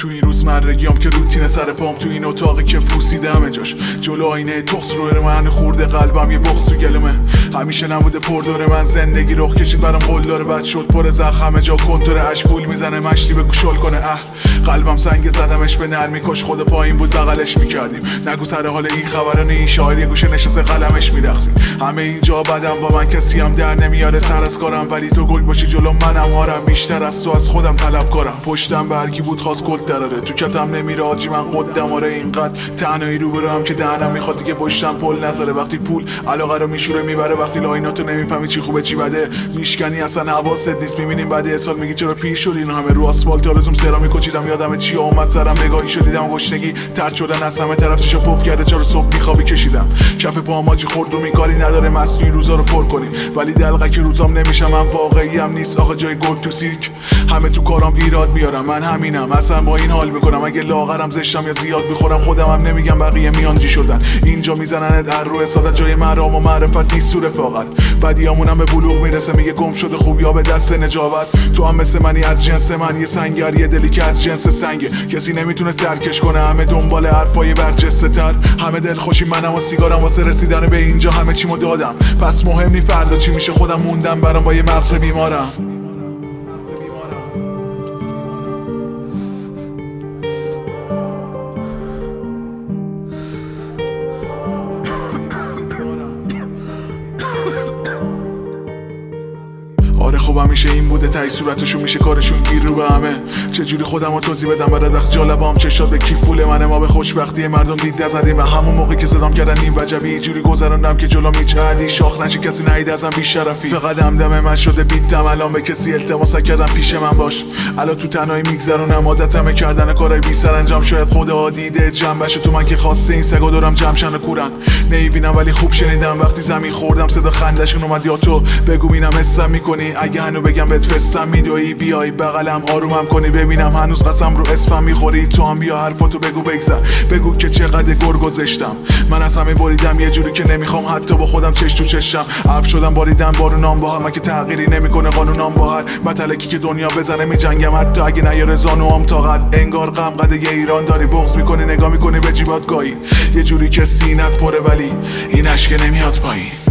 تو این روزمرگیام که روتین سر پام، تو این اتاقی که پوسیدم جاش جلو آینه تخس روی من خورده، قلبم یه بغض تو گلمه. همیشه نبوده پر دور من، زندگی رخ کشید برام قول داره، بعد شد پر زخم جا کنتور اش فول میزنه مشتی بگو شل کنه. قلبم سنگ زدمش به نرمی، کاش خود پایین بود بغلش میکردیم. نگو سر حال این خبران، این شاعری گوشه نشسته قلمش میرقصیم. همه اینجا بدم با من کسی هم در نمیاره سر از کارم، ولی تو گل باشی جلو منم هارم، بیشتر از تو از خودم طلب کارم. پشتم برکی بود خواست کل دراره، تو کتم نمیره آجی من قدم. آره اینقدر تنهایی رو برم که دهنم میخواد دیگه پشتم پل نذاره. وقتی پول علاقه رو میشوره میبره، وقتی لایناتو نمیفهمی چی خوبه چی بده، میشکنی اصلا حواست نیست. میبینیم بعد یه سال میگی چرا پیر شدی. اینا همه رو آسفالت آرزوم سرامی کوچیدم، یادم چی اومد سرم، نگاهی شدیدم گشنگی ترد شدن از همه طرف، چشا پف کرده چرا صبح بیخوابی کشیدم. کف پام آجی خورد رو میکاری نداره مصنوعی روزا رو پر کنی، ولی دلقه که روزام نمیشم من واقعی هم نیست آقا جای گرگ تو سیرک. همه تو کارام ایراد میارم، من همینم اصلا با این حال میکنم. اگه لاغرم زشتم یا زیاد بخورم خودم هم نمیگم، بقیه میانجی شدن اینجا میزنن در رو ساده، جای مرام و معرفت نیست تو رفاقت. بدیامونم به بلوغ میرسه میگه گم شده خوب یا به دست نجابت. تو هم مثل منی از جنس من، یه سنگر یه دلی که از جنس سنگه، کسی نمیتونست درکش کنه. همه دنبال حرفای برجسته تر، همه دل خوشی منم و سیگارم واسه رسیدن به اینجا همه چیمو دادم. پس مهم نی فردا چی میشه، خودم موندم برام با یه مغز بیمارم. آره خب همیشه این بوده، تای صورتشون میشه کارشون گیر رو به همه. چجوری خودمو توضیح بدم برای وقت جالبام چشات به کیفول منه. ما به خوشبختی مردم دید نزدیم و همون موقع که صدام کردن این وجبی اینجوری گذروندم که جلو میچهدی شاخ نشی کسی نهید ازم بی شرفی. فقط دمدم من شده بیتم الان به کسی التماس کردم پیش من باش. الان تو تنهایی میگذرونم عادتمه کردن کارای بی سر انجام، شاید خدا دیده جنبش تو من که خواسته این سگا دارم جمشن کورن. نمیبینم ولی خوب شنیدم وقتی زمین خوردم صدا خندشون اومد. یا تو بگو ببینم حسم میکنی، اگه هنو بگم بهت فستم میدوی، بیای بغلم آرومم کنی، ببینم هنوز قسم رو اسمم میخوری. تو هم بیا حرفاتو بگو بگذر، بگو که چقدر گر گذاشتم. من از همه بریدم یه جوری که نمیخوام حتی با خودم چش تو چشم. ابر شدم باریدن بارونام با هم، که تغییری نمیکنه قانونام با هر متلکی که دنیا بزنه میجنگم، حتی اگه نیاره زانوام طاقت. انگار غم قد یه ایران داری، بغض میکنی نگاه میکنی به جیبات گاهی، یه جوری که سینت پره ولی این اشک نمیاد پایین.